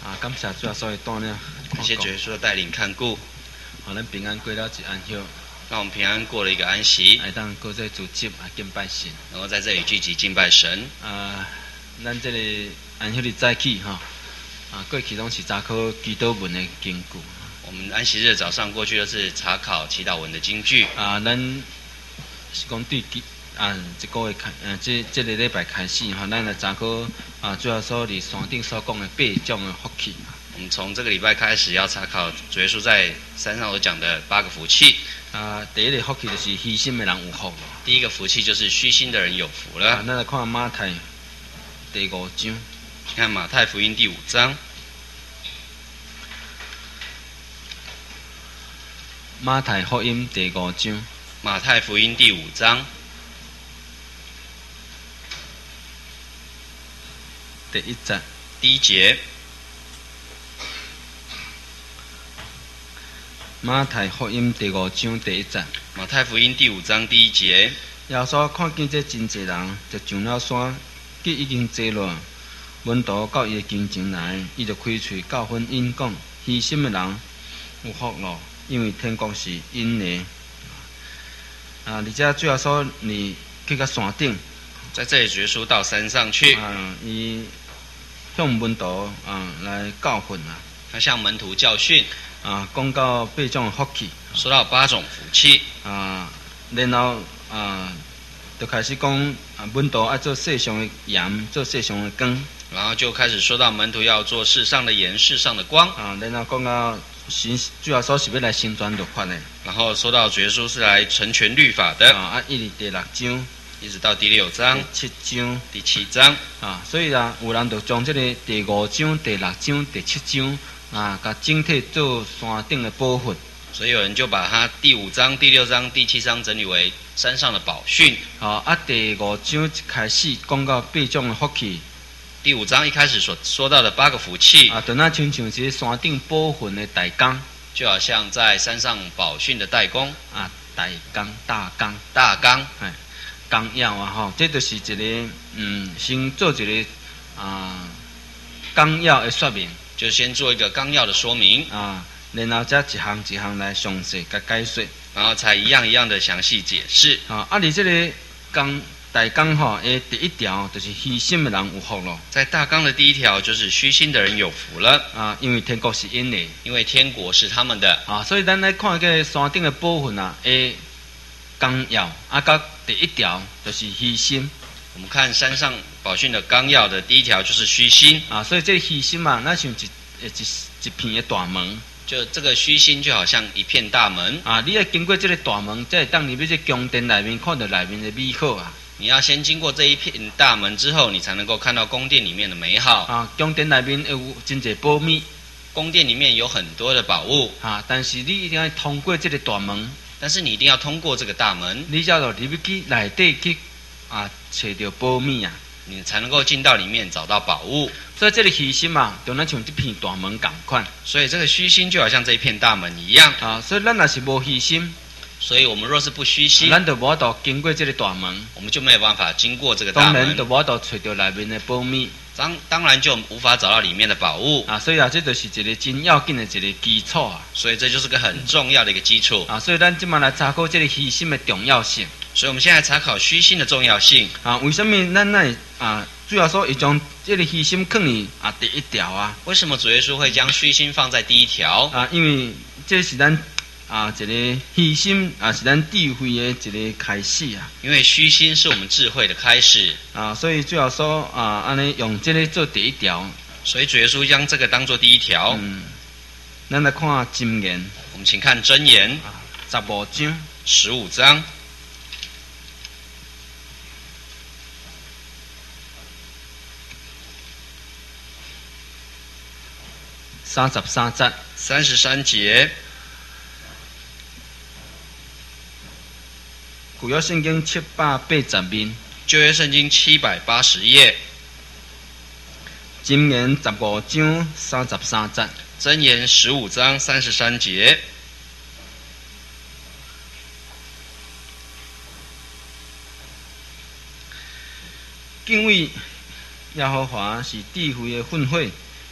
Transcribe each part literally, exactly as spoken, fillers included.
啊，感谢主啊，所以带领， 感谢主耶稣的带领看顾， 好，咱平安过了一安息， 让我们平安过了一个安息， 来当过在组织啊敬拜神， 能够在这里聚集敬拜神。 啊，咱这个安息日早起哈，啊，过去拢是查考祈祷文的经句。 我们安息日早上过去都是查考祈祷文的经句。 啊，咱是讲对基啊，这个月开，呃，这这个礼拜开始哈，咱来查考啊，主要所伫山顶所讲的八种的福气。 我们从这个礼拜开始要查考主耶稣在山上所讲的八个福气。 啊，第一个福气就是虚心的人有福了。 第一个福气就是虚心的人有福了。 啊，咱来看马太第五章。 看马太福音第五章。 马太福音第五章。 马太福音第五章第一节。 第一节。 马太福音第五章第一节。 马太福音第五章第一节。 耶稣看见这真侪人，就上了山，既已经坐落，门徒到伊的跟前来，伊就开喙教训因讲：虚心的人有福咯，因为天国是因的。啊！而且主要说你去到山顶， 在这里主耶稣到山上去， 啊，伊向门徒啊来教训啊， 他向门徒教训， 啊，讲到八种福气， 说到八种福气， 啊，然后啊，就开始讲啊，门徒要做世上的盐，做世上的光， 然后就开始说到门徒要做世上的盐，世上的光， 啊，然后讲到神主要说是要来成全律法的。 然后说到主耶稣是来成全律法的， 啊，啊，一直第六章， 一直到第六章、 第七章、 第七章， 啊，所以啊，有人就将这个第五章、第六章、第七章啊，甲整体做山顶的部分。 所以有人就把它第五章、第六章、第七章整理为山上的宝训。 啊，啊，第五章一开始讲到八种的福气。 第五章一开始所说到的八个福气， 啊，就那亲像是山顶部分的大工。 就好像在山上宝训的代工啊，大工、大工、 大纲， 哎，纲要啊吼，这就是一个嗯，先做一个啊纲要的说明， 就先做一个纲要的说明啊，然后再一项一项来详细甲解说， 然后才一样一样的详细解释。 啊，啊，你这个纲大纲吼，诶，第一条就是虚心的人有福咯。 在大纲的第一条就是虚心的人有福了啊，因为天国是因的， 因为天国是他们的啊，所以咱来看个山顶的部分啊，诶，纲要啊，甲第一条就是虚心。 我们看山上宝训的纲要的第一条就是虚心啊，所以这虚心嘛，那像一一一片的大门。 就这个虚心就好像一片大门啊，你要经过这个大门，才会当入去这宫殿内面，看到内面的美好啊。 你要先经过这一片大门之后，你才能够看到宫殿里面的美好啊。宫殿内面有真侪宝物， 宫殿里面有很多的宝物啊，但是你一定要通过这个大门， 但是你一定要通过这个大门， 你才能入去内底去啊，找到宝物啊， 你才能够进到里面找到宝物。 所以这个虚心嘛，就那像这片大门同款。 所以这个虚心就好像这一片大门一样啊。所以咱若是无虚心。 所以我们若是不虚心， 咱就无法度经过这个大门， 我们就没有办法经过这个大门， 当然就无法度找到内面的宝物， 当当然就无法找到里面的宝物啊。所以啊，这就是一个真要紧的一个基础啊。 所以这就是个很重要的一个基础啊。所以咱今晚来查考这个虚心的重要性。 所以我们现在查考虚心的重要性啊。为什么咱那啊？主要说伊将这个虚心放伫啊第一条啊。 为什么主耶稣会将虚心放在第一条啊？因为这是咱。啊，一个虚心啊，是咱智慧的一个开始啊。 因为虚心是我们智慧的开始啊，所以主要说啊，安尼用这个做第一条。 所以主耶稣将这个当做第一条。 嗯，咱来看箴言。 我们请看箴言啊，十五章， 十五章， 三十三节， 三十三节。 旧约圣经七百八十面， 旧约圣经七百八十页， 箴言十五章三十三节， 箴言十五章三十三节。敬敬畏耶和华是智慧的训诲，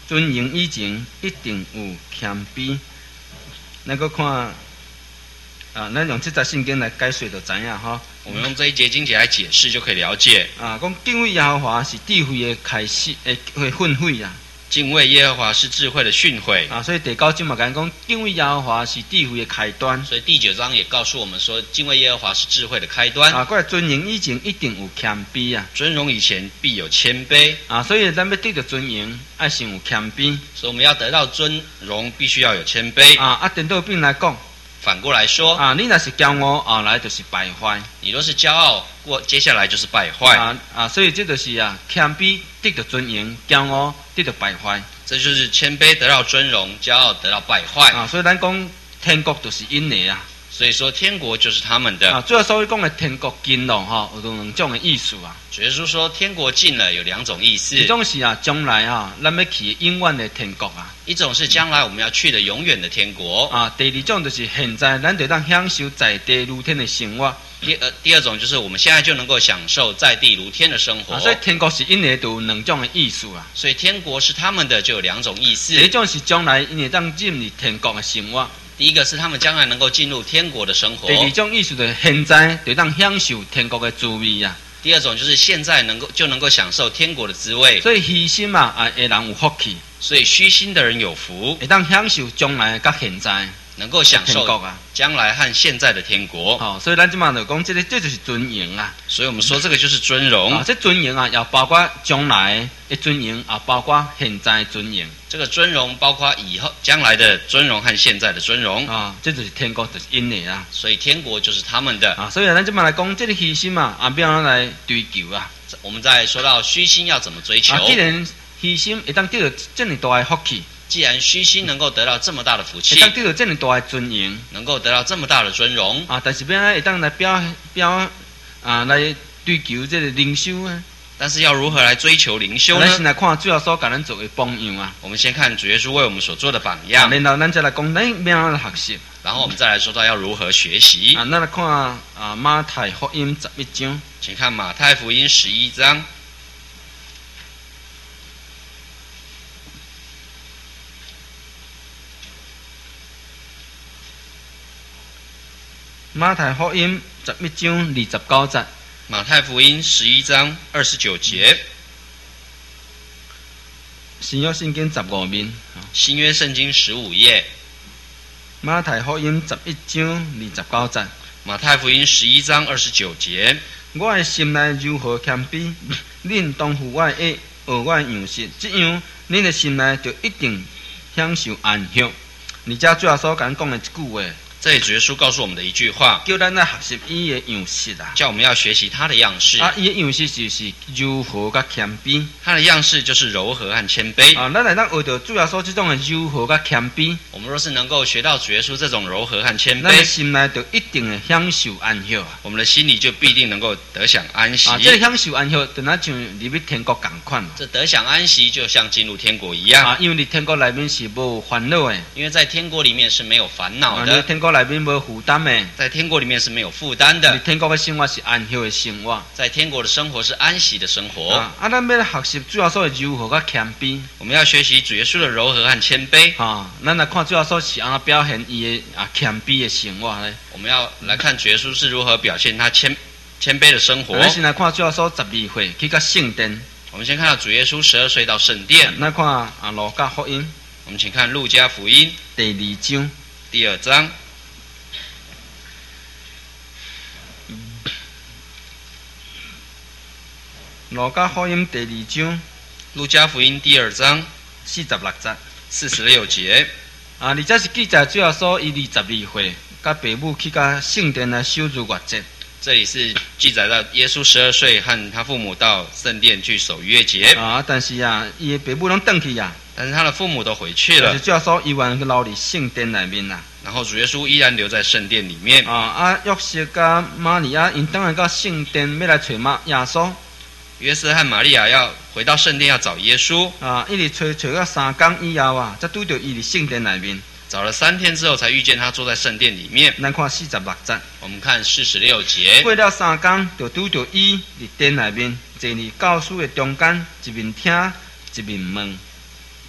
尊荣以前一定有谦卑。咱个看啊，咱用这节圣经来解说就知影吼。 我们用这一节经节来解释，就可以了解。 啊，讲敬畏耶和华是智慧的开始，诶，会训诲啊。 敬畏耶和华是智慧的训诲啊，所以第九章嘛讲讲敬畏耶和华是智慧的开端。 所以第九章也告诉我们说，敬畏耶和华是智慧的开端。 啊，过来尊荣以前一定有谦卑啊。 尊荣以前必有谦卑。 啊，所以咱要得到尊荣，爱先有谦卑。 所以我们要得到尊荣，必须要有谦卑。 啊，啊，颠倒边来讲。 反过来说， 啊，你若是骄傲，后来就是败坏。 你若是骄傲，过接下来就是败坏。 啊啊，所以这就是啊，谦卑得到尊荣，骄傲得到败坏。 这就是谦卑得到尊荣，骄傲得到败坏。 啊，所以咱讲天国就是因的啊。 所以说天国就是他们的。 啊，主要所以讲的天国近了哈，有两种的意思啊。 主耶稣说天国近了有两种意思。 一种是啊，将来啊，咱要去永远的天国啊。 一种是将来我们要去的永远的天国。 啊，第二种就是现在咱就当享受在地如天的生活。 第二第二种就是我们现在就能够享受在地如天的生活。 啊，所以天国是因的就有两种的意思啊。 所以天国是他们的就有两种意思。 第一种是将来因会当进入天国的生活。 第一个是他们将来能够进入天国的生活。 第二种意思就是现在就当享受天国的滋味啊。 第二种就是现在能够就能够享受天国的滋味。 所以虚心嘛，啊，会人有福气。 所以虚心的人有福， 会当享受将来甲现在能够享受啊将来和现在的天国。 好、哦，所以咱即马就讲，这个这就是尊荣啊。 所以我们说这个就是尊荣。 啊，这尊荣啊，也包括将来的尊荣，也包括现在的尊荣。 这个尊荣包括以后将来的尊荣和现在的尊荣啊，这就是天国就是因的啊。 所以天国就是他们的啊。所以咱即马来讲，这个虚心嘛，啊，要来追求啊。 我们在说到虚心要怎么追求？ 啊，既然虚心会当得到这么大的福气， 既然虚心能够得到这么大的福气， 会当得到这么大的尊荣， 能够得到这么大的尊荣啊，但是要来会当来表表啊来追求这个灵修啊。 但是要如何来追求灵修呢？ 咱先来看主要所甲咱做的榜样啊。 我们先看主耶稣为我们所做的榜样， 然后咱再来讲咱要来学习。 然后我们再来说到要如何学习。 啊，咱来看啊马太福音十一章， 请看马太福音十一章。 马太福音十一章二十九节。 马太福音十一章二十九节。 新约圣经十五面。 新约圣经十五页。 马太福音十一章二十九节。 马太福音十一章二十九节。 我的心内如何谦卑，恁当负我的軛，学我的样式，这样恁的心内就一定享受安息。而这主要所讲讲的一句话。 这里主耶稣告诉我们的一句话， 叫咱来学习伊的样式啊， 叫我们要学习他的样式。 啊，伊的样式就是柔和甲谦卑。 他的样式就是柔和和谦卑。 啊，咱来当学到主要所这种的柔和甲谦卑。 我们若是能够学到主耶稣这种柔和和谦卑， 咱的心内就一定会享受安息啊。 我们的心里就必定能够得享安息。 啊，这个享受安息，就那像入去天国共款。 这得享安息，就像进入天国一样。 啊，因为你天国内面是无烦恼的。 因为在天国里面是没有烦恼的。 啊，天国内面无负担的。 在天国里面是没有负担的。 天国的生活是安息的生活。 在天国的生活是安息的生活。 啊，啊，咱要学习主要所的柔和甲谦卑。 我们要学习主耶稣的柔和和谦卑。 啊，咱来看主要所是安怎表现伊的啊谦卑的生活呢？ 我们要来看主耶稣是如何表现他谦谦卑的生活。 咱先来看主要所十二岁去到圣殿。 我们先看到主耶稣十二岁到圣殿。 咱看啊路加福音。 我们请看路加福音第二章第二章。 路加福音第二章， 路加福音第二章四十六节， 四十六节。 啊，而这是记载主要所伊二十二岁，甲父母去甲圣殿来守逾越节。 这里是记载到耶稣十二岁和他父母到圣殿去守逾越节。 啊，但是啊，伊的父母拢转去呀。 但是他的父母都回去了。 但是主要所依然去留伫圣殿内面啦。 然后主耶稣依然留在圣殿里面。 啊啊，约瑟甲玛利亚因当然到圣殿要来找马耶稣。 约瑟和玛利亚要回到圣殿要找耶稣啊，一直找找到三天以后啊，才拄到伊伫圣殿内面。 找了三天之后，才遇见他坐在圣殿里面。 咱看四十六节， 我们看四十六节。 过了三天，就拄到伊伫殿内面，坐伫教书的中间，一面听一面问。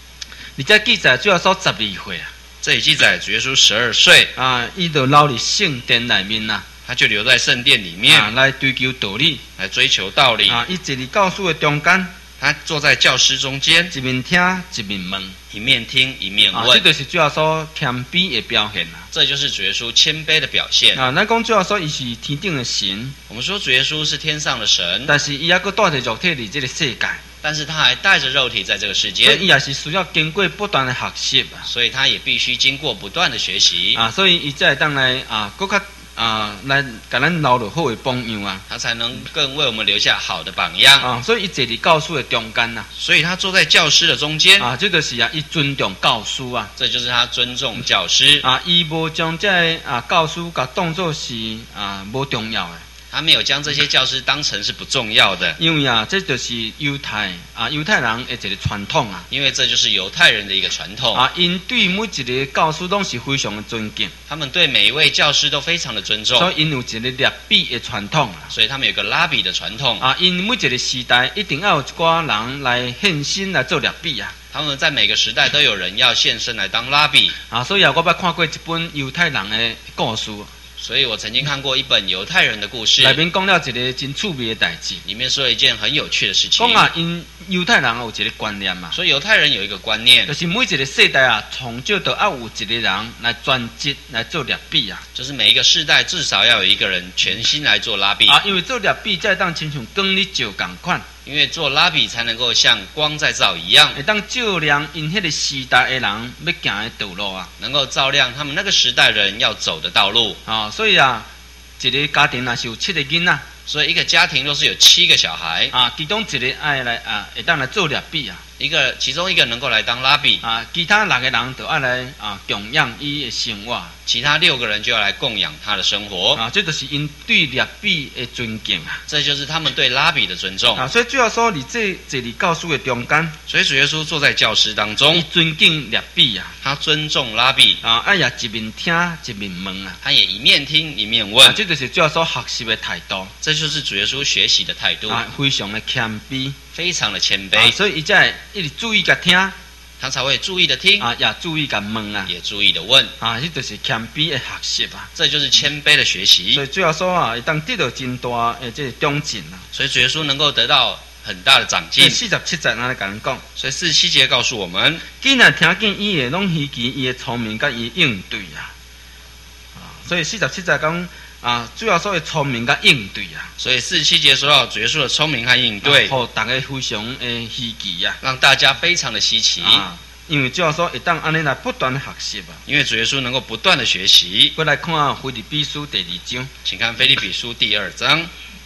而且记载主要说十二岁啊， 这里记载主耶稣十二岁啊，伊就留伫圣殿内面呐， 他就留在圣殿里面、 啊，来追求道理， 来追求道理。 啊，伊坐伫教书的中间， 他坐在教师中间， 一面听一面问， 一面听一面啊， 问， 这就是主要说谦卑的表现啦。 这就是主耶稣谦卑的表现。 啊，咱讲主要说伊是天顶的神， 我们说主耶稣是天上的神， 但是伊还佫带着肉体伫这个世界， 但是他还带着肉体在这个世所以间， 伊也是需要经过不断的学习啊。 所以他也必须经过不断的学习， 啊，所以伊才会当来啊，佫较啊来甲咱留落好的榜样啊。 他才能更为我们留下好的榜样。 啊，所以伊坐伫教书的中间呐。 所以他坐在教师的中间， 啊，这就是啊，伊尊重教师啊。 这就是他尊重教师。 啊，伊无将这个啊教师甲当作是啊无重要的。 他没有将这些教师当成是不重要的， 因为啊，这就是犹太啊犹太人的一个传统啊。 因为这就是犹太人的一个传统。 啊，因对每一个教师都是非常的尊敬， 他们对每一位教师都非常的尊重， 所以因有一个列比的传统啊。 所以他们有个拉比的传统。 啊，因每一个时代一定要有一寡人来献身来做列比啊。 他们在每个时代都有人要现身来当拉比。 啊，所以啊，我捌看过一本犹太人的故事。 所以我曾经看过一本犹太人的故事， 内面讲了一个真趣味的代志， 里面说了一件很有趣的事情。 讲啊，因犹太人有一个观念嘛， 所以犹太人有一个观念， 就是每一个世代啊，从少都要有一个人来专职来做列比啊。 就是每一个世代至少要有一个人全心来做拉比啊，因为做列比才当亲像光日照共款， 因为做拉比才能够像光在照一样， 会当照亮因迄个时代的人要行的道路啊。 能够照亮他们那个时代人要走的道路。 啊，所以啊，一个家庭若是有七个囡仔， 所以一个家庭都是有七个小孩， 啊，其中一个爱来啊，会当来做列比啊。 一个其中一个能够来当拉比， 啊，其他六个人就爱来啊供养伊的生活。 其他六个人就要来供养他的生活。 啊，这就是因对列比的尊敬啊。 这就是他们对拉比的尊重啊，所以主要说，你这这里教书的中间， 所以主耶稣坐在教室当伊中， 尊敬列比啊。 他尊重拉比啊，哎呀，一面听一面问啊。 他也一面听一面啊， 问， 这就是主要说学习的态度。 这就是主耶稣学习的态度， 啊，非常的谦卑。 非常的谦啊， 卑， 所以伊才会一直注意甲听， 他才会注意的听， 啊，也注意甲问啊。 也注意的问， 啊，这就是谦卑的学习啊。 这就是谦卑的学习所。以主要说啊，会当得到真大的这个长进啊。 所以主耶稣能够得到很大的长进。 这四十七节咱来甲咱讲， 所以四十七节告诉我们， 既然听见伊的拢稀奇，伊的聪明甲伊的应对啊。啊，所以四十七节讲啊，主要说的聪明甲应对啊。 所以四十七节说到主耶稣的聪明和应对， 互大家非常诶稀奇啊。 让大家非常的稀奇， 啊，因为主要说会当安尼来不断的学习啊。 因为主耶稣能够不断的学习。 过来看腓立比书第二章， 请看腓立比书第二章，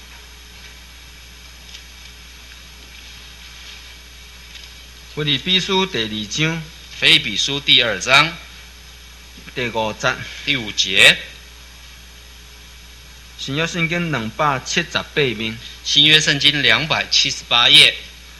腓立比书第二章腓立比书第二章第五节， 第五节， 新约圣经两百七十八面， 新约圣经两百七十八页，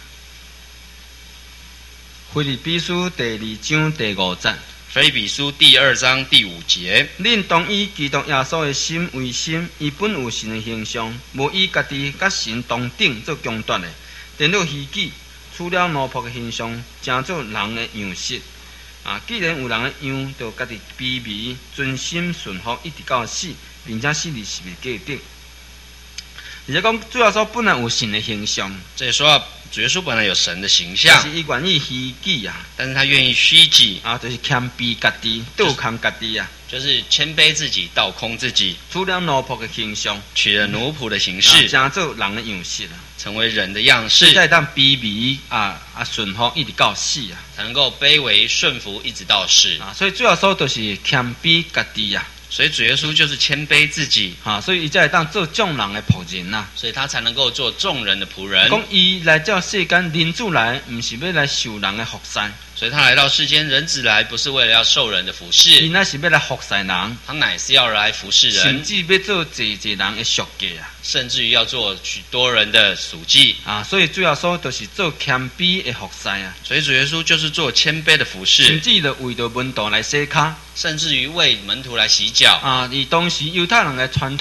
腓立比书第二章第五节。 腓立比书第二章第五节， 恁当以基督耶稣的心为心，伊本有神的形象，无以家己甲神同等做强夺的，电了虚己，取了奴仆的形象，成做人的样式。啊，既然有人的样，就家己卑微，遵心顺服，一直到死，并且死里是未价值。而且讲，主要说本来有神的形象， 这里说到主耶稣本来有神的形但象， 是伊愿意虚己啊， 但是他愿意虚己， 啊，就是谦卑家己，倒空家己啊， 就是谦卑自己，倒空自己， 取了奴仆的形象， 取了奴仆的形啊， 式， 成做人的样式啊。 成为人的样所以式， 才当卑微啊啊顺服一直到死啊才能够卑微顺服，一直到死。 啊！所以主要说就是谦卑家己啊所以主耶稣就是谦卑自己， 啊！所以伊才会当做众人的仆人呐、啊。 所以他才能够做众人的仆人。 讲伊来到世间，人子来，毋是要来受人的服侍， 所以他来到世间，人子来不是为了要受人的服伊侍， 乃是要来服侍人， 他乃是要来服侍甚人， 至要做济济人的属计啊甚至于要做许多人的属祭。 啊！所以主要说就是做谦卑的服侍啊， 所以主耶稣就是做谦卑的服甚侍， 至就为着门徒来洗骹甚至于为门徒来洗脚。 啊！以当时犹太人的传统，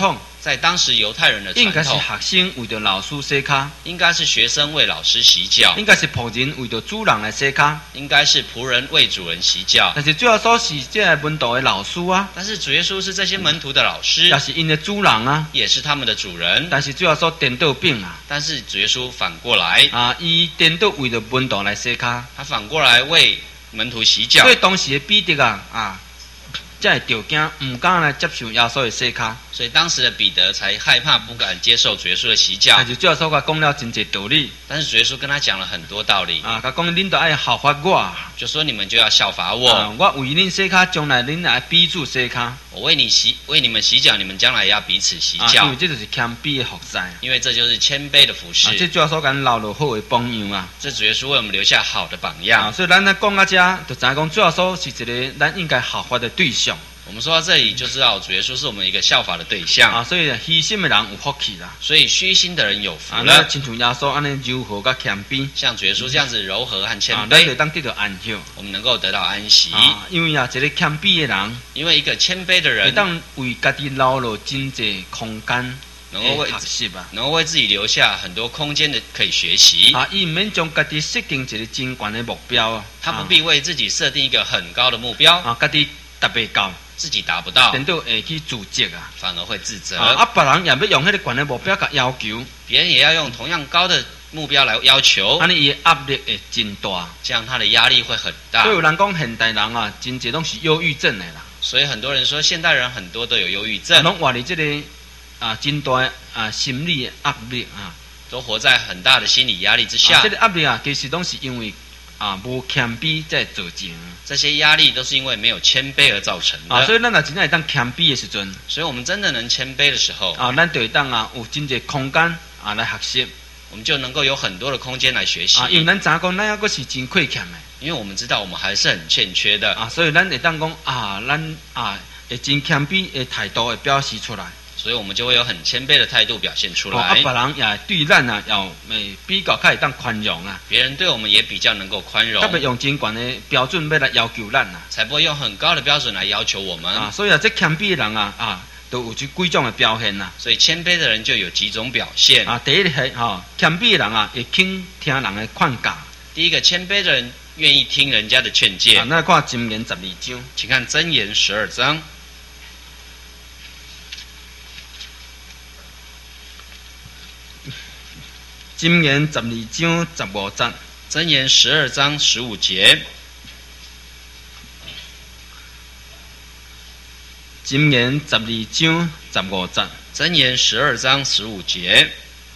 在当时犹太人的应该是传统， 学生为着老师洗骹， 应该是学生为老师洗脚， 应该是仆人为着主人来洗骹。 应该是仆人为主人洗脚。 但是主要说是这个门徒的老师啊， 但是主耶稣是这些门徒的老师， 也是因的主人啊。 也是他们的主人。 但是主要说颠倒病啊， 但是主耶稣反过来， 啊，伊颠倒为着门徒来洗骹。 他反过来为门徒洗脚所。以当时的彼得啊，啊，才会条件唔敢来接受耶稣的洗骹。 所以当时的彼得才害怕，不敢接受主耶稣的洗脚但。是主要说甲讲了真济道理但是主耶稣跟他讲了很多道理， 啊，甲讲恁都爱效法我。 就说你们就要效法我， 啊，我为恁洗骹，将来恁来彼此洗骹。 我为你洗，为你们洗脚，你们将来也要彼此洗啊，因脚为，这就是谦卑的服侍。啊， 因为这就是谦卑的服侍。 这主要说咱留落好的榜样啊。 这主耶稣为我们留下好的榜啊， 样。 所以咱咧讲到这，就知影讲主要说是一个咱应该效法的对象。 我们说到这里，就知道主耶稣是我们一个效法的对象。 啊，所以虚心的人有福气啦。 所以虚心的人有福啊， 了咱，亲像耶稣安尼柔和甲谦卑， 像主耶稣这样子柔和和谦啊，咱就卑， 当得到安息。 我们能够得到安息。 啊，因为啊，一个谦卑的人， 因为一个谦卑的会人， 当为家己留落真济空间能够为的学习啊。 能够为自己留下很多空间的可以学习。 啊，伊毋免将家己设定一个真悬的目标啊。 他不必为自己设定一个很高的目标， 啊，家己达袂到， 自己达不到， 颠倒会去自责啊。 反而会自责。 啊，啊，别人也要用迄个悬的目标甲要求， 别人也要用同样高的目标来要求， 安尼伊的压力会真大。 这样他的压力会很大所以。有人讲现代人啊，真济拢是忧郁症的啦， 所以很多人说现代人很多都有忧郁啊症， 拢活伫即个啊真大的啊心理的压力啊。 都活在很大的心理压力之啊， 下这。个压力啊，其实拢是因为啊无谦卑在造成这些压力都是因为没有谦卑而造成的。 啊。所以咱若真正会当谦卑的时阵所以我们真的能谦卑的时候， 啊，咱就会当啊有真济空间啊来学习我们就能够有很多的空间来学习。 啊，因为咱知影讲咱抑阁是真亏欠的因为我们知道我们还是很欠缺的， 啊，所以咱会当讲啊，咱啊会真谦卑的态度会表示出来。 所以我们就会有很谦卑的态度表现出哦，啊， 来。 别人也对咱啊，要诶比较较会当宽容啊， 别人对我们也比较能够宽容特，别用真悬的标准要来要求咱啊。 才不会用很高的标准来要求我们。 啊，所以啊，这谦卑的人啊啊，都有这几种的表现呐。 所以谦卑的人就有几种表现。 啊，第一个是吼，谦卑的人啊，会倾听人的劝教。 第一个，谦卑的人愿意听人家的劝诫。 啊，咱来看箴言十二章。 请看箴言十二章。 箴言十二章十五節。 箴言十二章十五节。 箴言十二章十五節。 箴言十二章十五节。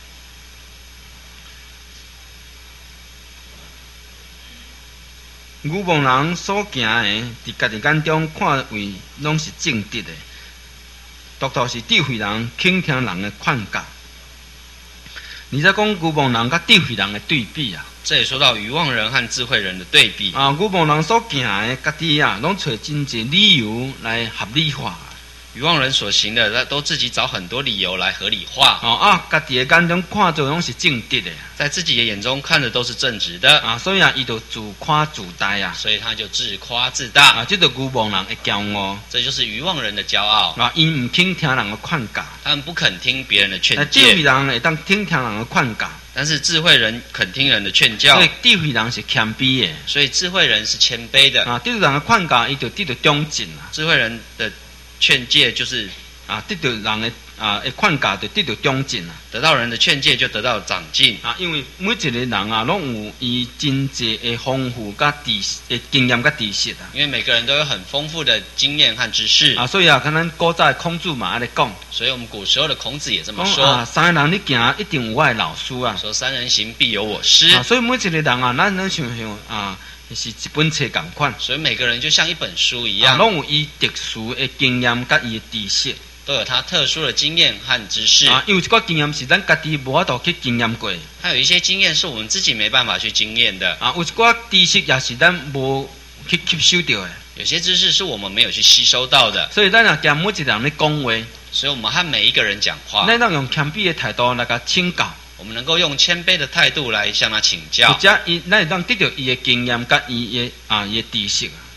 愚妄人所行的，伫家己眼中看为拢是正直的，独独是智慧人倾听人的劝教。你在讲愚妄人甲智慧人的对比啊？ 这里说到愚妄人和智慧人的对比。 啊，愚妄人所行的，家己啊，拢找真侪理由来合理化。 愚妄人所行的，他都自己找很多理由来合理化， 哦啊，家己的眼中看做拢是正直的在自己的眼中看的都是正直的， 啊，所以啊，伊就自夸自大啊。 所以他就自夸自大。 啊，这就愚妄人的骄傲这就是愚妄人的骄傲。 啊，因唔听听人的劝教。 他们不肯听别人的啊， 劝智慧诫， 人会当听听人的劝教， 但是智慧人肯听人的劝教所，以智慧人是谦卑的。 所以智慧人是谦卑的。 啊，得到人的劝教，伊就得到长进啊。 智慧人的劝诫就是啊，得到人的啊的劝教，就得到长进啊。 得到人的劝诫，就得到长进。 啊，因为每一个人啊，拢有伊真济的丰富甲知的经验甲知识啊。 因为每个人都有很丰富的经验和知识， 啊，所以啊，跟咱古早的孔子嘛，安尼讲， 所以我们古时候的孔子也这么讲说， 啊，三个人你行一定有我的老师啊。 说三人行必有我师。 啊，所以每一个人啊，咱咱想想啊，是一本册共款， 所以每个人就像一本书一啊， 样， 拢有伊特殊的经验甲伊的知识。 都有他特殊的经验和知识。 啊，因为一个经验是咱家己无法度去经验过， 还有一些经验是我们自己没办法去经验的， 啊，有一个知识也是咱无去吸收到的， 有些知识是我们没有去吸收到的， 所以咱若甲每一个人咧讲话， 所以我们和每一个人讲话， 咱当用谦卑的态度来甲请教， 我们能够用谦卑的态度来向他请或教， 者伊咱会当得到伊的经验甲伊的啊伊的知识啊。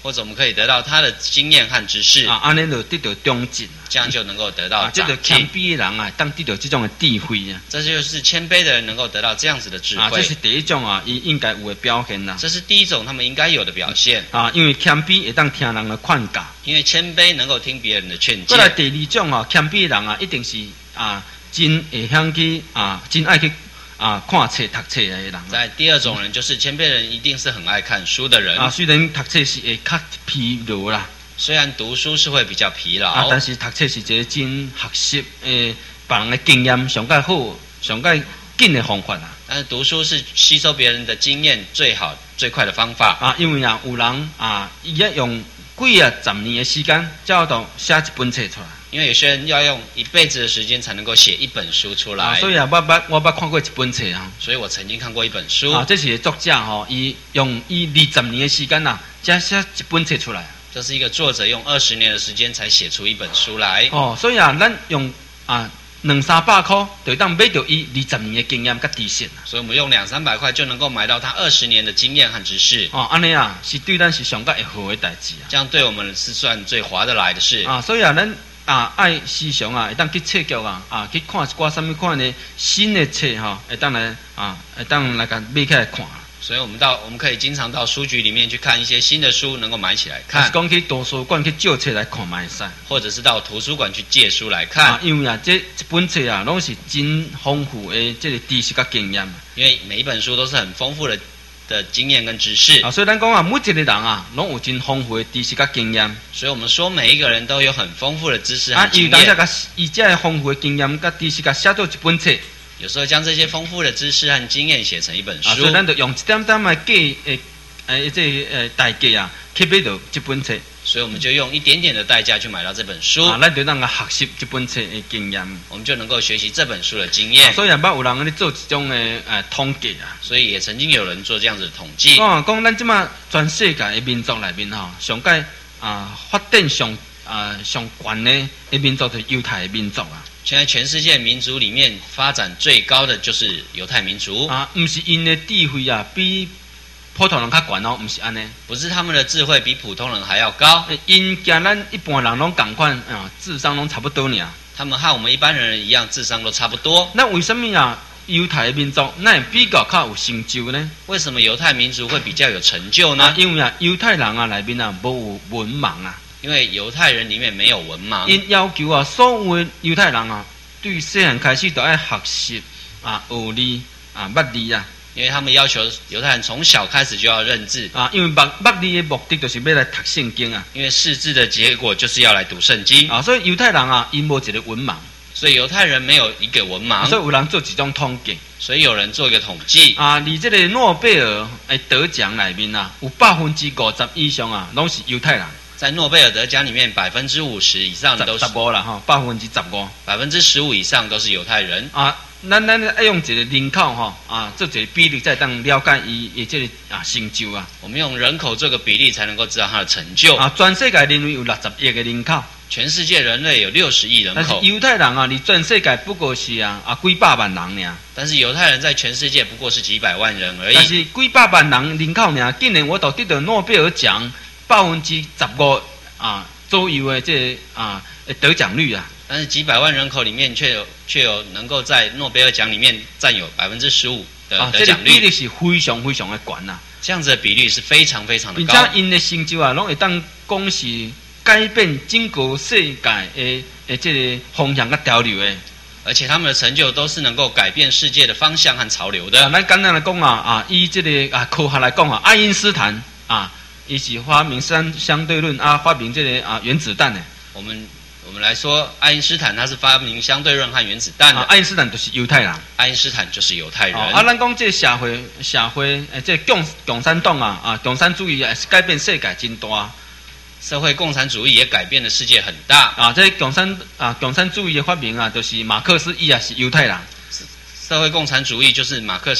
或者我们可以得到他的经验和知识， 啊，安尼就得到中进啊。 这样就能够得到啊，这长个谦进。 卑的人啊，当得到这种的智慧啊。 这就是谦卑的人能够得到这样子的智啊，这慧。 是第一种啊，伊应该有的表现啦。 这是第一种他们应该有的表现， 啊，因为谦卑会当听人的劝教。 因为谦卑能够听别人的劝过来诫。 第二种啊，谦卑的人啊，一定是啊，真会晓去啊，真爱去啊看册读册的人啊。 在第二种人就是谦卑人，一定是很爱看书的人。 啊，虽然读册是会较疲劳啦。 虽然读书是会比较疲劳， 啊，但是读册是一个真学习诶，别人的经验上介好、上介紧的方法啦。 但是读书是吸收别人的经验最好、最快的方法。 啊，因为啊，有人啊，伊要用几啊十年的时间，才有到写一本册出来。 因为有些人要用一辈子的时间才能够写一本书出来， 啊，所以啊，我捌我捌看过一本册啊。 所以我曾经看过一本书， 啊，这是作者吼，伊用伊二十年的时间呐，才写一本册出来。 这是一个作者用二十年的时间才写出一本书来。 哦，所以啊，咱用啊两三百块，就当买到伊二十年的经验甲知识啊。 所以我们用两三百块就能够买到他二十年的经验和知识。 哦，安尼啊，是对咱是上较会好的代志啊。 这样对我们是算最划得来的事。 啊，所以啊，咱啊爱时常啊，会当去册局啊，啊去看一寡什么款的新的册吼，会当来啊，会当来甲买起来看。 所以我们到我们可以经常到书局里面去看一些新的书，能够买起来还是看， 讲去图书馆去借册来看嘛会使。 或者是到图书馆去借书来啊看，， 因为啊，这一本册啊，拢是真丰富的这个知识甲经验。 因为每一本书都是很丰富的的经验跟知识。 啊，所以咱讲啊，每一个人啊，拢有真丰富的知识甲经验。 所以我们说每一个人都有很丰富的知识啊和，经验。 伊当下甲伊这个丰富的经验甲知识甲写做一本册。 有时候将这些丰富的知识和经验写成一本啊， 书所以，咱就用一点点的价诶诶，这呃代价啊，去买到这本册。 所以我们就用一点点的代价去买到这本书， 啊，咱就当个学习这本册的经验。 我们就能够学习这本书的经啊验。 所以啊，捌有人咧做一种的呃统计啊。 所以也曾经有人做这样子的统计。 哦，讲咱即马全世界的民族内面吼，上界啊发展上啊上悬的的民族就是犹太的民族啊。 现在全世界民族里面发展最高的就是犹太民族， 啊，毋是因的智慧啊比普通人较悬哦，毋是安尼。 不是他们的智慧比普通人还要高， 因惊咱一般人拢共款啊，智商拢差不多尔。 他们和我们一般人一样，智商都差不多。 那为什么啊犹太的民族那比较较有成就呢？ 为什么犹太民族会比较有成就呢？ 啊，因为啊犹太人啊内面啊无有文盲啊。 因为犹太人里面没有文盲， 因要求啊，所有的犹太人啊，对细汉开始都爱学习啊、学字啊、捌字啊。 因为他们要求犹太人从小开始就要认字， 啊，因为捌捌字的目的就是要来读圣经啊。 因为识字的结果就是要来读圣经。 啊，所以犹太人啊，因无一个文盲， 所以犹太人没有一个文盲， 所以有人做一种统计所以有人做一个统计， 啊，伫这个诺贝尔诶得奖内面啊，有百分之五十以上啊，拢是犹太人。 在诺贝尔得奖里面，百分之五十以上都是十五啦吼，百分之十五百分之十五以上都是犹太人。 啊。咱咱爱用一个人口吼啊，做一个比例，才当了解伊伊这个啊成就啊。 我们用人口这个比例才能够知道它的成就。 啊，全世界人类有六十亿个人口， 全世界人类有六十亿人但是口， 犹太人啊，你全世界不过是啊啊几百万人尔。 但是犹太人在全世界不过是几百万人而但已。 是几百万人人口尔，竟然我都得到诺贝尔奖百分之十五啊左右的这个啊得奖率啊。 但是几百万人口里面却有却有能够在诺贝尔奖里面占有百分之十五的啊，这个得奖率， 比例是非常非常的悬呐、啊， 这样子的比率是非常非常的并高。 且因的成就啊，拢会当讲是改变整个世界的的这个方向甲潮流的。 而且他们的成就都是能够改变世界的方向和潮流的。 啊，咱简单来讲啊啊，以这个啊科学来讲啊，爱因斯坦啊，伊是发明相相对论啊，发明这个啊原子弹的。 我们我们来说，爱因斯坦他是发明相对论和原子弹的， 啊，爱因斯坦就是犹太人。 爱因斯坦就是犹太人。 哦、啊，咱讲这个社会社会诶，这个共共产党啊啊，共产主义也是改变世界真大。 社会共产主义也改变了世界很大。 啊，这个共产啊共产主义的发明啊，就是马克思伊也是犹太人。 社会共产主义就是马克思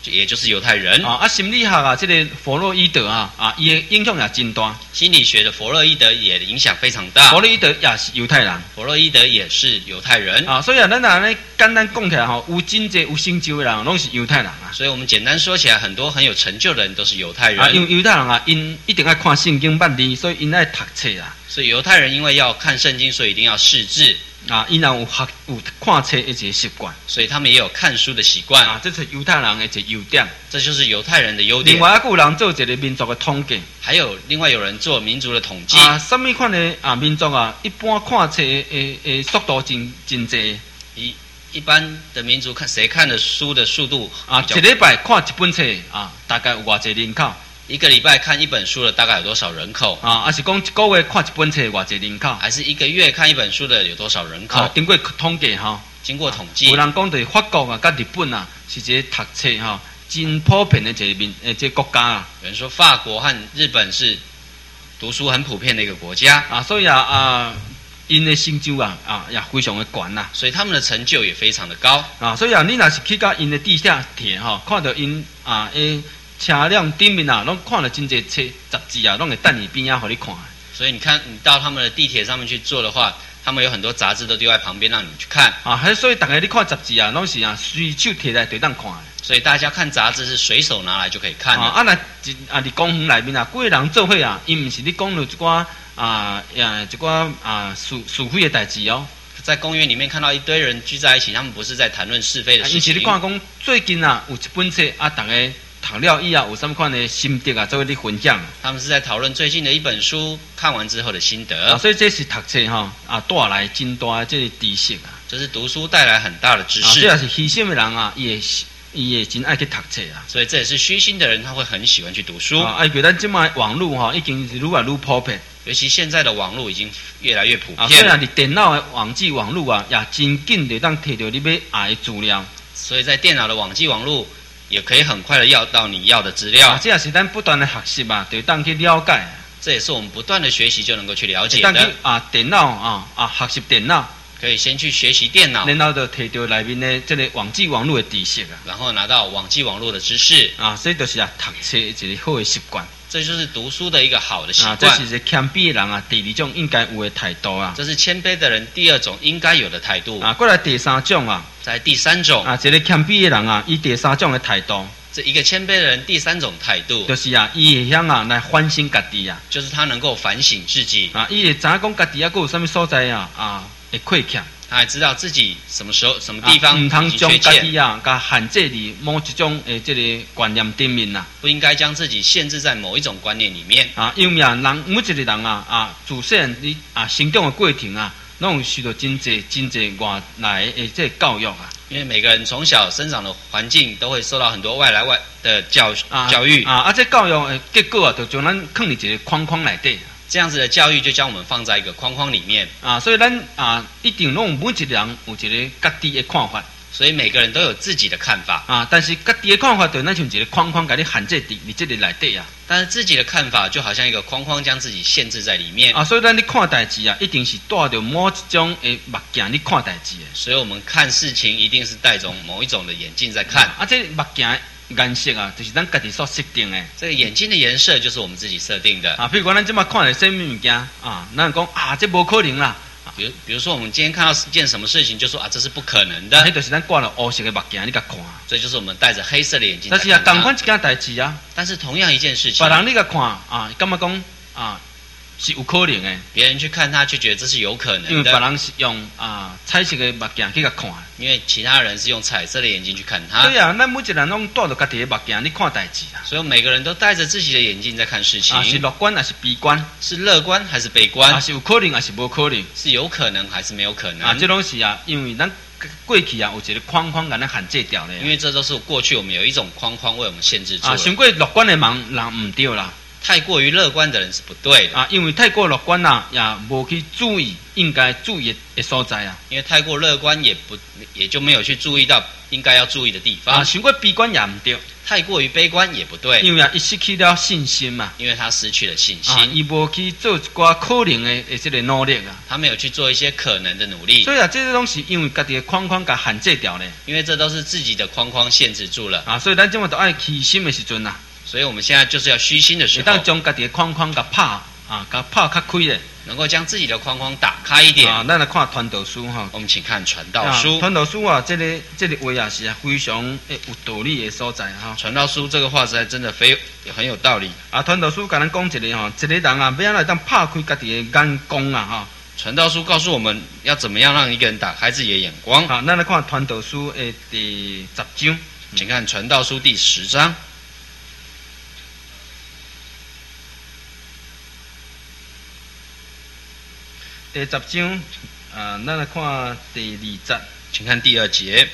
也就是犹太人。 啊，啊，心理学啊，这个弗洛伊德啊，啊，伊的影响也真大。 心理学的弗洛伊德也影响非常大。 弗洛伊德也是犹太人。 弗洛伊德也是犹太人。 啊，所以啊，咱啊咧简单讲起来吼，有真济有成就的人，拢是犹太人啊。 所以我们简单说起来，很多很有成就的人都是犹太人。 啊，因为犹太人啊，因一定爱看圣经捌字，所以因爱读册啊。 所以犹太人因为要看圣经，所以一定要识字。 啊，因有学有看册的一个习惯， 所以他们也有看书的习惯。 啊，这是犹太人的一个优点。 这就是犹太人的优点。 另外一个有人做一个民族的统计， 还有另外有人做民族的统计。 啊，什么款的啊民族啊，一般看册的诶诶速度真真济。 一一般的民族看谁看的书的速度啊，一礼拜看一本册啊，大概有偌济人口？ 一个礼拜看一本书的大概有多少人口？ 啊，还是讲一个月看一本册偌济人口？ 还是一个月看一本书的有多少人口？ 啊，经过统计哈， 经过统计， 有人讲对法国啊、甲日本啊，是一个读册哈真普遍的一个民诶，这个国家啊。 有人说法国和日本是读书很普遍的一个国家啊，所以啊啊，因的成就啊啊也非常的高呐， 所以他们的成就也非常的高啊，所以啊，你若是去到因的地下铁哈，看到因啊诶。车辆顶面啊，拢看了真济册杂志啊，拢会等你边啊，互你看。 所以你看，你到他们的地铁上面去坐的话，他们有很多杂志都丢在旁边让你去看。 啊，还所以大家你看杂志啊，拢是啊随手摕来对当看的。 所以大家看杂志是随手拿来就可以看的。 啊，啊那啊，伫公园内面啊，几个人做伙啊，因毋是你讲了一寡啊呀一寡啊是是非的代志哦。 在公园里面看到一堆人聚在一起，他们不是在谈论是非的事情。 因是你看讲最近啊有一本册啊，大家。读了以后有什么款的心得啊，做伙你分享。 他们是在讨论最近的一本书看完之后的心得。 啊，所以这是读册哈啊带来真大的这个知识啊。 这是读书带来很大的知识。啊， 这也是虚心的人啊，伊也伊也真爱去读册啊。 所以这也是虚心的人，他会很喜欢去读书。 啊，哎，觉咱即卖网络哈已经是愈来愈普遍。 尤其现在的网络已经越来越普遍。 啊，虽然你电脑的网际网络啊，也真紧就当摕到你要爱的资料。 所以在电脑的网际网络。也可以很快的要到你要的资料。 啊，这也是咱不断的学习嘛，对当去了解。 这也是我们不断的学习就能够去了解的。 当去啊，电脑啊啊，学习电脑， 可以先去学习电脑， 然后就摕到内面的这个网际网络的知识啊， 然后拿到网际网络的知识啊，所以就是啊，读册一个好的习惯。 这就是读书的一个好的习惯。 啊，这是一个谦卑的人啊，第二种应该有的态度啊。 这是谦卑的人第二种应该有的态度啊。过来第三种啊， 在第三种啊，一个谦卑的人啊，以第三种的态度。 这一个谦卑的人第三种态度， 就是啊，伊会晓啊来反省家己啊， 就是他能够反省自己啊，伊会知影讲家己啊，佫有啥物所在啊啊会亏欠。 他还知道自己什么时候、什么地方唔通将缺家己啊，甲限制伫某一种诶，这个观念顶面呐。 不应该将自己限制在某一种观念里面啊，因为啊，人每一个人啊啊，自细汉你啊成长的过程啊，拢有受到真济真济外来诶这个教育啊。 因为每个人从小生长的环境都会受到很多外来外的教啊教育啊，啊，这教育诶结果啊，就将咱放伫一个框框内底。 这样子的教育就将我们放在一个框框里面啊，所以咱啊一定拢每一个人有一个家己的看法， 所以每个人都有自己的看法啊，但是家己的看法就咱像一个框框，甲你限制伫你这个内底啊。 但是自己的看法就好像一个框框，将自己限制在里面啊，所以咱你看代志啊，一定是带着某一种诶目镜你看代志的。 所以我们看事情一定是带着某一种的眼镜在看。 啊，这目镜颜色啊，就是咱家己所设定的。 这个眼镜的颜色就是我们自己设定的啊。比如讲，咱即马看的什么物件啊，咱讲啊，这无可能啦。 比如，比如说我们今天看到一件什么事情，就说啊，这是不可能的。 那、啊、就是咱挂了黑色的目镜，你甲看。 这就是我们戴着黑色的眼镜。 但是啊，同款一件代志啊。 但是同样一件事情， 别人你甲看啊，感觉讲啊是有可能的。 别人去看他，就觉得这是有可能的。 因为别人是用啊彩色的目镜去甲看。 因为其他人是用彩色的眼镜去看他。 对啊，咱每一个人拢戴着家己的目镜，你看代志啊。 所以每个人都戴着自己的眼镜在看事情。 啊，是乐观还是悲观？ 是乐观还是悲观？ 啊，是有可能还是无可能？ 是有可能还是没有可能？ 啊，这拢是啊，因为咱过去啊有一个框框把咱限制掉咧。 因为这都是过去我们有一种框框为我们限制住。 啊，想过乐观的人人唔对啦。 太过于乐观的人是不对的啊，因为太过乐观啊，也无去注意应该注意的所在啊。 因为太过乐观也不也就没有去注意到应该要注意的地方。 啊，太过悲观也唔对， 太过于悲观也不对， 因为啊，伊失去了信心嘛。 因为他失去了信心， 啊，伊无去做一寡可能的的这个努力啊。 他没有去做一些可能的努力。 所以啊，这些东西因为家己的框框甲限制掉咧。 因为这都是自己的框框限制住了。 啊，所以咱今晚都爱虚心的时阵啊。 所以我们现在就是要虚心的时候， 当将家己的框框甲拍啊，甲拍较开咧， 能够将自己的框框打开一点。 啊，咱来看传道书哈。 我们请看传道书。 啊、传道书啊，这个这个话也是啊，非常诶有道理的所在哈。 传道书这个话实在真的非很有道理。 啊，传道书甲咱讲一个哈，一个人啊，要安来当拍开家己的眼光啊哈。 传道书告诉我们要怎么样让一个人打开自己的眼光。 好，咱来看传道书的第十章， 请看传道书第十章。 第十章，啊，咱来看第二节， 请看第二节。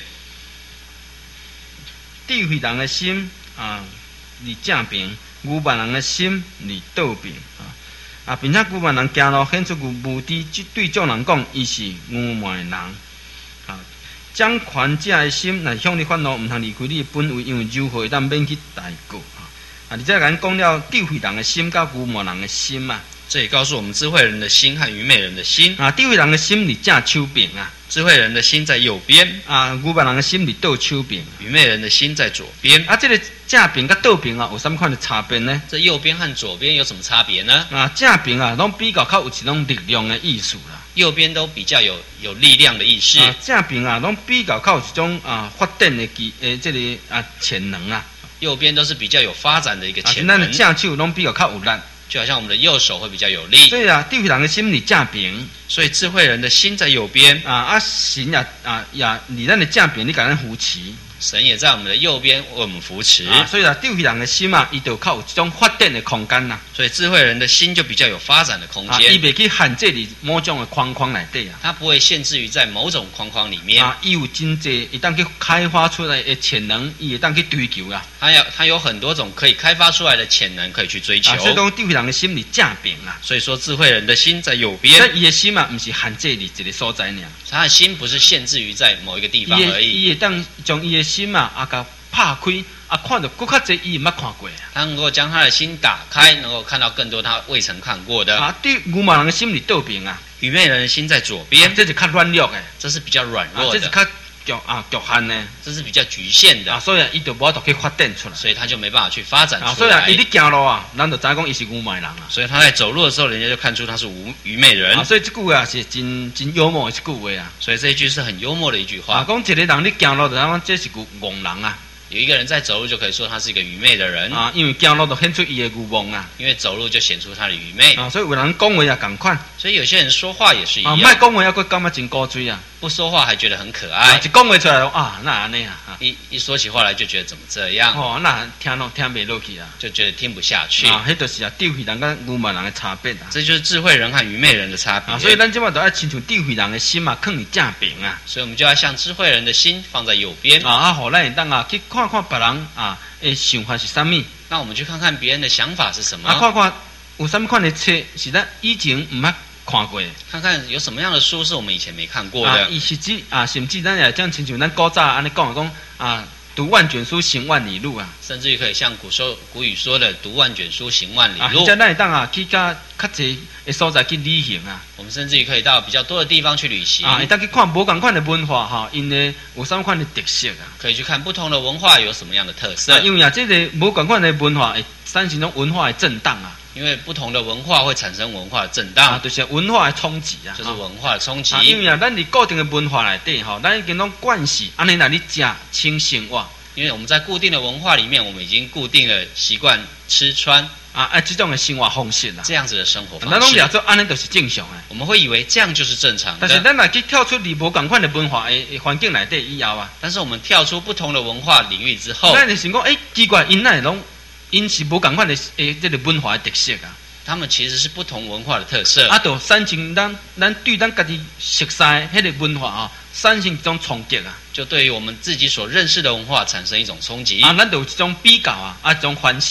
智慧人的心啊，离正平；愚顽人的心离倒平啊。啊，并且愚顽人行路显出有无知，对众人讲，伊是愚昧的人。啊，将权者的心，若向你烦恼，毋通离开你的本位，因为柔和会当免去代过啊。啊，而且咱讲了智慧人的心，甲愚昧人的心嘛。 这也告诉我们智慧人的心和愚昧人的心啊，智慧人的心伫正手边啊， 智慧人的心在右边啊，愚昧人的心伫倒手边， 愚昧人的心在左边啊。这个正边甲倒边啊，有什么款的差别呢？ 这右边和左边有什么差别呢？ 啊，正边啊，拢比较较有一种力量的意思啦。 右边都比较有有力量的意识。 啊，正边啊，拢比较较有一种啊发展的机诶，这个啊潜能啊。 右边都是比较有发展的一个潜能。 啊， 咱的正手拢比较较有力。 就好像我们的右手会比较有力， 所以啊，智慧人的心伫正边， 所以智慧人的心在右边啊啊，神也啊也伫咱的正边，你甲咱扶持， 神也在我们的右边为我们扶持。 啊，所以啊，智慧人的心啊，伊就较有一种发展的空间呐。 所以智慧人的心就比较有发展的空间， 啊，伊袂去限制伫某种的框框内底啊， 它不会限制于在某种框框里面。 啊，伊有真济会当去开发出来的潜能，伊会当去追求啊。 它有它有很多种可以开发出来的潜能可以去追求。 啊，所以讲智慧人的心伫正边啊。 所以说智慧人的心在右边。 所以伊的心啊，毋是限制伫一个所在尔。 他的心不是限制于在某一个地方而已。 伊会当将伊的心啊，啊，甲拍开，啊，看到更较济伊毋捌看过啊。 他能够将他的心打开，能够看到更多他未曾看过的。 啊，对愚昧人的心伫倒边啊。 愚昧人的心在左边， 啊，这是较软弱的， 这是比较软弱的， 啊，这是较局啊局限的， 这是比较局限的。 啊，所以伊就无法度去发展出来， 所以他就没办法去发展出来。 啊，所以啊，伊咧行路啊，咱就知讲伊是愚昧人啊。 所以他在走路的时候，人家就看出他是愚愚昧人。 啊，所以这句话是真真幽默的一句话啊。 所以这一句是很幽默的一句话。 啊，讲一个人咧行路，就讲这是个戆人啊。 有一个人在走路就可以说他是一个愚昧的人啊，因为走路就显出伊的愚妄啊， 因为走路就显出他的愚昧啊，所以有人讲话也共款， 所以有些人说话也是一样， 啊，莫讲话还佫感觉真古锥啊， 不说话还觉得很可爱， 啊、一讲话出来啊，那安尼啊， 一一说起话来就觉得怎么这样， 哦，那听拢听袂落去啊， 就觉得听不下去啊，迄就是啊，智慧人跟愚昧人的差别啊， 这就是智慧人和愚昧人的差别， 啊，所以咱即摆就要亲像智慧人的心啊，放伫正边啊， 所以我们就要像智慧人的心放在右边啊，啊，互咱会当啊去看看别人。啊，诶，想法是啥物？ 那我们去看看别人的想法是什么？ 啊，看看有啥物款的册是咱以前毋捌看过的， 看看有什么样的书是我们以前没看过的。 啊，伊是指啊，甚至咱也将亲像咱古早安尼讲讲啊，读万卷书，行万里路啊。 甚至于可以像古说古语说的，读万卷书，行万里路。 啊，即咱会当啊去较较济的所在去旅行啊。 我们甚至于可以到比较多的地方去旅行。 啊，会当去看无共款的文化哈，因为有啥款的特色啊。 可以去看不同的文化有什么样的特色。 啊，因为啊，这个无共款的文化会产生种文化的震荡啊。 因为不同的文化会产生文化的震荡， 啊，就是文化的冲击啊， 就是文化的冲击。 啊，因为啊，咱伫固定的文化内底吼，咱已经拢惯习，安尼来你食、穿、生活。 因为我们在固定的文化里面，我们已经固定了习惯吃穿啊，啊，这种的生活方式啦， 这样子的生活方式， 咱拢了做安尼就是正常的。 我们会以为这样就是正常的， 但是咱若去跳出离无共款的文化的环境内底以后啊， 但是我们跳出不同的文化领域之后， 咱就想讲，诶、欸，奇怪，因那拢因是无共款的诶，这个文化的特色啊。 他们其实是不同文化的特色， 啊，就产生咱咱对咱家己熟悉迄个文化啊，产生一种冲击啊， 就对于我们自己所认识的文化产生一种冲击啊，咱就有一种比较啊，啊，一种反省啊，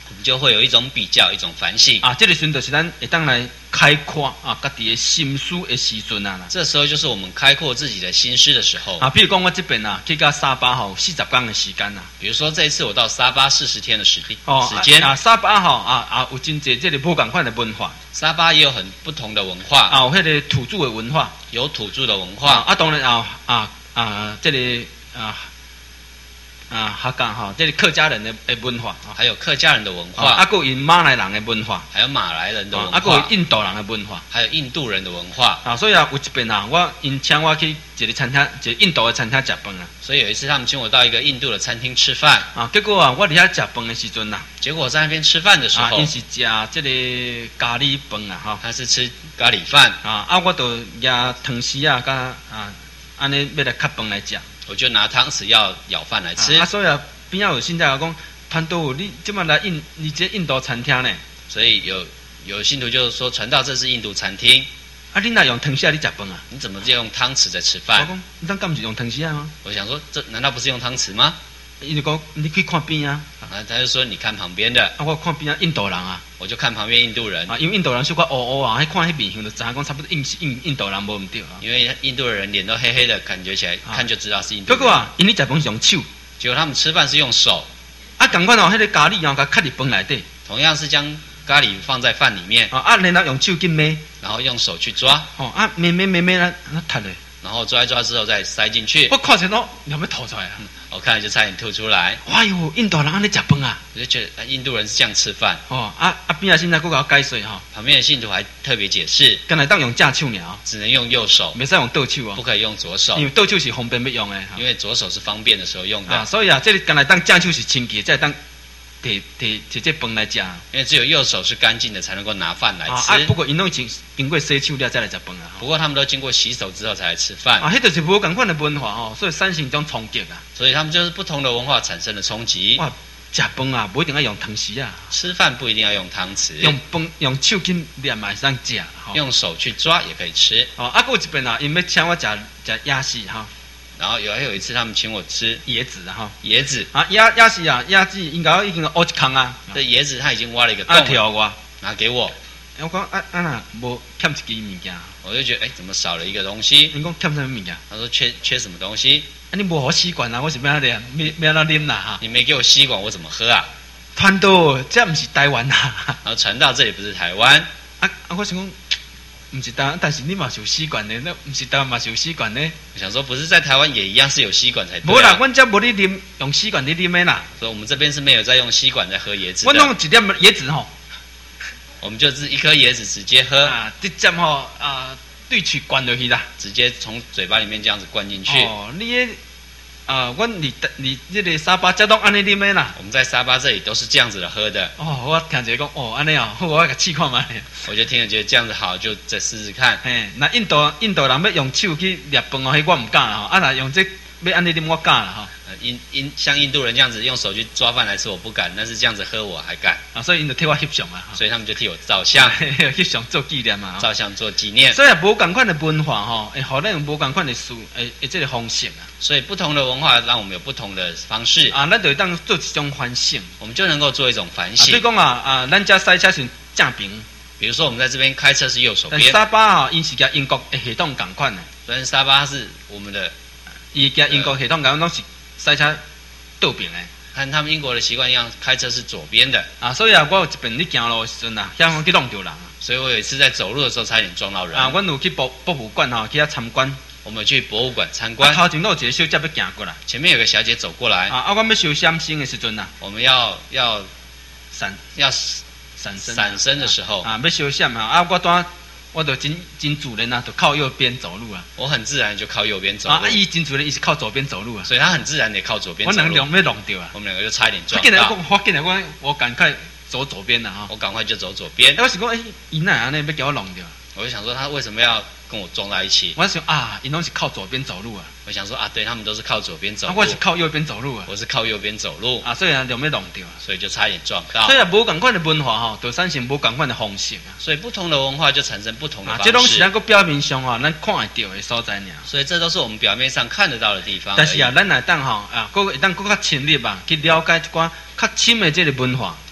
我们就会有一种比较，一种反省啊。这个时阵就是咱会当来开阔啊，家己的心思的时阵啊啦。 这时候就是我们开阔自己的心思的时候啊。比如讲我这边啊，去到沙巴吼，四十天的时间啊。 比如说这一次我到沙巴四十天的时哦时间啊，沙巴吼啊啊，有真济这个不同款的文化。 沙巴也有很不同的文化啊，有迄个土著的文化， 有土著的文化啊，啊当然啊啊啊，这个啊。啊，客家哈，这是客家人的的文化， 还有客家人的文化， 啊，还有因马来人的文化， 还有马来人的文化， 啊，还有印度人的文化， 还有印度人的文化啊，所以啊，有一遍啊，我因请我去一个餐厅，一个印度的餐厅吃饭啊， 所以有一次他们请我到一个印度的餐厅吃饭， 啊，结果啊，我伫遐吃饭的时阵呐， 结果我在那边吃饭的时候， 因、啊、是吃这个咖喱饭啊，哈， 他是吃咖喱饭， 啊，啊，我就拿汤匙啊，甲啊，安尼要来吸饭来吃， 我就拿汤匙要舀饭来吃， 啊，啊所以啊。边仔有信在讲，潘多，你即摆来印，你这印度餐厅呢？ 所以有有信徒就是说，传道这是印度餐厅。 啊，你哪用汤匙你吃饭啊？ 你怎么就用汤匙在吃饭？ 我讲，你当敢不是用汤匙啊吗？ 我想说，这难道不是用汤匙吗？ 伊就讲，你可以看边啊。 啊，他就说你看旁边的。 啊，我看边啊，印度人啊。 我就看旁边印度人。 啊，因为印度人小可乌乌啊，迄看迄面相就知影讲差不多印印印度人无唔对啊。 因为印度人脸都黑黑的，感觉起来、啊、看就知道是印度人。 不过啊，因你食饭是用手。 结果他们吃饭是用手， 啊，同款哦，迄个咖喱哦，甲卡伫饭内底， 同样是将咖喱放在饭里面， 啊，啊，然后用手去搣， 然后用手去抓， 哦，啊，搣搣搣搣，那吞嘞， 然后抓一抓之后再塞进去。 我看起来你要不要吐出来啊？ 嗯、我看了就差点吐出来。 哎呦，印度人安尼食饭啊！ 我就觉得印度人是这样吃饭。 哦，啊啊，边啊现在佫甲我解说哈， 旁边的信徒还特别解释， 刚才当用正手尔， 只能用右手， 袂使用倒手哦， 不可以用左手， 因为倒手是方便要用的， 因为左手是方便的时候用的。 啊，所以啊，这里刚才当正手是清洁，再当摕摕摕这饭来食。 因为只有右手是干净的，才能够拿饭来吃。 啊，不过因拢已经经过洗手了再来食饭啊。 不过他们都经过洗手之后才来吃饭。 啊，迄就是无共款的文化哦，所以产生一种冲击啊。 所以他们就是不同的文化产生了冲击。 哇，食饭啊，不一定要用汤匙啊。 吃饭不一定要用汤匙。 用饭用手去捏嘛，会使食。 用手去抓也可以吃。 哦，啊，有一边啊，因要请我食食鸭翅哈。 然后有还有一次他们请我吃椰子哈， 椰子啊鸭鸭子啊鸭子应该已经挖一坑啊， 这椰子他已经挖了一个洞， 啊跳我拿给我， 我讲啊啊那无欠一支物件， 我就觉得哎怎么少了一个东西？ 你讲欠什么物件？ 他说缺缺什么东西？ 啊你无好吸管啊，我是要哪样？要要哪啉啦哈？ 你没给我吸管，我怎么喝啊？ 传道这不是台湾啊， 然后传道这也不是台湾， 啊啊我想讲。不是台湾，但是你嘛是有吸管的，那不是台湾嘛是有吸管的。 我想说，不是在台湾也一样是有吸管才对、啊。 无啦，阮这无你啉用吸管你啉的啦。 所以我们这边是没有在用吸管在喝椰子的。 我弄一点椰子吼， 我们就是一颗椰子直接喝啊，直接吼啊对嘴灌落去啦， 直接从嘴巴里面这样子灌进去。 哦，你啊，阮你你这个沙巴这拢安尼啉的啦。 我们在沙巴这里都是这样子的喝的。 哦，我听一个讲，哦，安尼哦，我我甲试看觅。 我就听了觉得这样子好，就再试试看。 嘿，那印度印度人要用手去捏饭哦，迄我唔敢啦吼。啊，若用这要安尼啉，我敢啦吼。 印印像印度人这样子用手去抓饭来吃，我不敢，但是这样子喝我还敢。 啊，所以因就替我翕相啊。 所以他们就替我照相， 翕相做纪念嘛。 照相做纪念。 所以无共款的文化吼，会互咱用无共款的事，诶诶，这个方式啊。 所以不同的文化让我们有不同的方式啊，咱就会当做一种反省， 我们就能够做一种反省。 所以讲啊啊，咱家赛车是正平。 比如说我们在这边开车是右手边。 但沙巴啊，因是甲英国的系统共款的。 虽然沙巴是我们的， 伊甲英国系统共款，拢是赛车倒平的。 和他们英国的习惯一样，开车是左边的。 啊，所以啊，我有一边咧行路的时阵啊，遐去弄着人。 所以我有一次在走路的时候差点撞到人。 啊，阮有去博博物馆吼，去遐参观。 我们去博物馆参观。 头前都有一个小姐要行过来， 前面有个小姐走过来。 啊，啊，我要修闪身的时阵啊， 我们要要闪要闪身闪身的时候啊，要修闪啊，啊，我当我就真真自然啊，就靠右边走路啊。 我很自然就靠右边走路。 啊，伊真自然伊是靠左边走路啊， 所以他很自然得靠左边走路。 我两两要弄掉啊， 我们两个就差一点撞到。我进来讲，我进来我我赶快走左边了哈， 我赶快就走左边。 我是讲，哎，伊哪安尼要叫我弄掉？ 我就想说他为什么要跟我撞在一起？ 我想啊，因拢是靠左边走路啊。 我想说啊，对他们都是靠左边走路， 啊、我是靠右边走路啊。 我是靠右边走路啊，所以啊，两边弄掉， 所以就差点撞到。 所以啊，无共款的文化吼，就产生无共款的方式啊。 所以不同的文化就产生不同的方式。 啊，这拢是咱个表面上啊，咱看会到的所在尔。 所以这都是我们表面上看得到的地方。 但是啊，咱来当吼啊，个会当更较深入啊，去了解一寡较深的这个文化。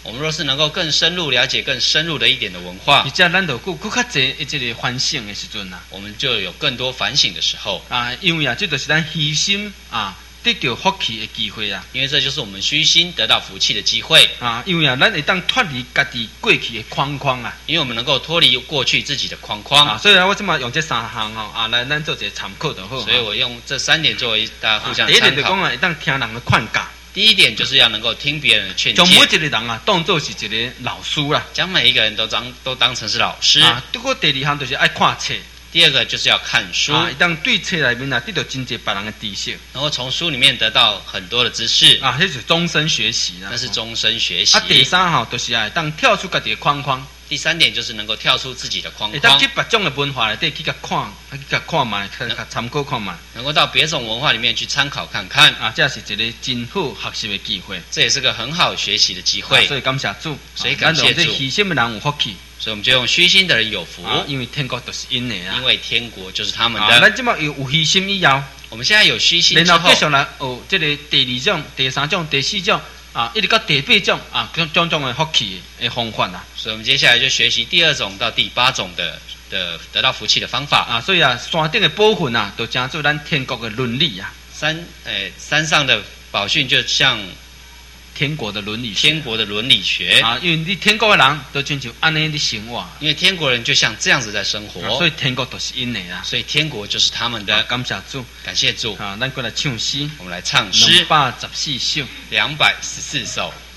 我们若是能够更深入了解更深入的一点的文化而，且咱就更更较侪一个反省的时阵啊， 我们就有更多反省的时候。 啊，因为啊，这就是咱虚心啊得到福气的机会啊， 因为这就是我们虚心得到福气的机会， 啊，因为啊，咱会当脱离家己过去的框框啊， 因为我们能够脱离过去自己的框框。 啊，所以啊，我即马用这三项吼啊来咱做一个参考就好。 所以我用这三点作为大家互相啊第一点参考。 就讲啊，会当听人的劝教， 第一点就是要能够听别人的劝将每一诫， 个人啊当做是一个老师啦。 将每一个人都当都当成是老师。 啊，不过第二项就是爱看册， 第二个就是要看书， 啊，会当对册内面啊得到真侪别人的知识， 能够从书里面得到很多的知识， 啊，迄是终身学习啦。 那是终身学习啊，。第三项就是啊，会当跳出家己的框框， 第三点就是能够跳出自己的框会当框去，别种的文化内底去甲看，啊去甲看卖，去甲参考看卖， 能够到别种文化里面去参考看看， 啊，这是一个真好学习的机会。 这也是个很好学习的机啊会。 所以感谢主， 所以啊感谢主咱就这虚心的人有福气， 所以我们就用虚心的人有福， 啊，因为天国就是因的啊因。为天国就是他们啊， 的。 咱即马有有虚心以后， 我们现在有虚心之后然后继，续来学这个第二种、第三种、第四种啊，一直到第八种啊，种种种的福气的方法啊。 所以我们接下来就学习第二种到第八种的的得到福气的方法。 啊，所以啊，山顶的部分啊，都讲做咱天国的伦理啊， 山诶、山上的宝训就像天国的伦理学天国的伦理学， 啊，因为你天国的人都亲像安尼的生活，啊因为天国人就像这样子在生活， 所以天国都是因的啊。 所以天国就是他们啊的。 感谢主感谢主， 啊，咱过来唱诗， 我们来唱两诗百十四首。 两百十四首。